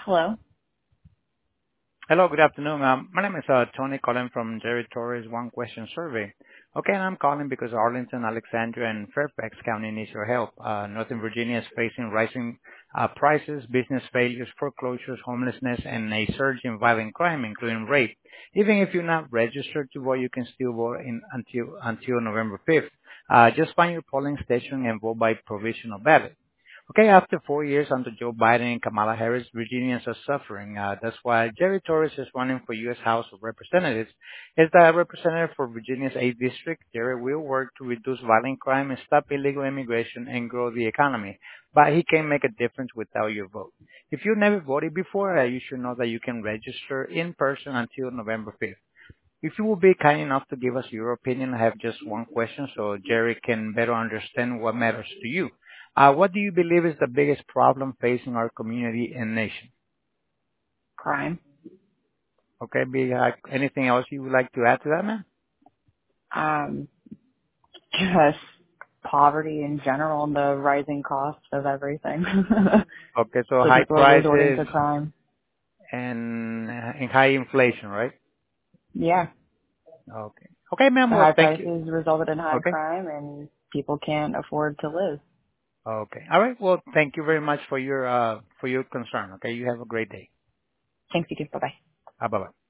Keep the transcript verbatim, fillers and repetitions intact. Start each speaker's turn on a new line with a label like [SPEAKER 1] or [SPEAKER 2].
[SPEAKER 1] Hello.
[SPEAKER 2] Hello, good afternoon. Um, My name is uh Tony calling from Jerry Torres One Question Survey. Okay, and I'm calling because Arlington, Alexandria, and Fairfax County needs your help. Uh Northern Virginia is facing rising uh prices, business failures, foreclosures, homelessness, and a surge in violent crime, including rape. Even if you're not registered to vote, you can still vote in until until November fifth. Uh Just find your polling station and vote by provisional ballot. Okay, after four years under Joe Biden and Kamala Harris, Virginians are suffering. Uh, that's why Jerry Torres is running for U S. House of Representatives. As the representative for Virginia's eighth District, Jerry will work to reduce violent crime and stop illegal immigration and grow the economy. But he can make a difference without your vote. If you never voted before, uh, you should know that you can register in person until November fifth. If you will be kind enough to give us your opinion, I have just one question so Jerry can better understand what matters to you. Uh, what do you believe is the biggest problem facing our community and nation?
[SPEAKER 1] Crime.
[SPEAKER 2] Okay, be, uh, anything else you would like to add to that, man?
[SPEAKER 1] Um, just poverty in general and the rising cost of everything.
[SPEAKER 2] Okay, so
[SPEAKER 1] So
[SPEAKER 2] high
[SPEAKER 1] people are resorting
[SPEAKER 2] prices
[SPEAKER 1] to crime.
[SPEAKER 2] and, uh, and high inflation, right?
[SPEAKER 1] Yeah.
[SPEAKER 2] Okay. Okay, ma'am,
[SPEAKER 1] The
[SPEAKER 2] well,
[SPEAKER 1] high
[SPEAKER 2] thank you.
[SPEAKER 1] prices resulted in high
[SPEAKER 2] Okay.
[SPEAKER 1] crime and people can't afford to live.
[SPEAKER 2] Okay. All right. Well, thank you very much for your, uh, for your concern. Okay. You have a great day.
[SPEAKER 1] Thanks, you too. Bye bye.
[SPEAKER 2] Uh, bye-bye.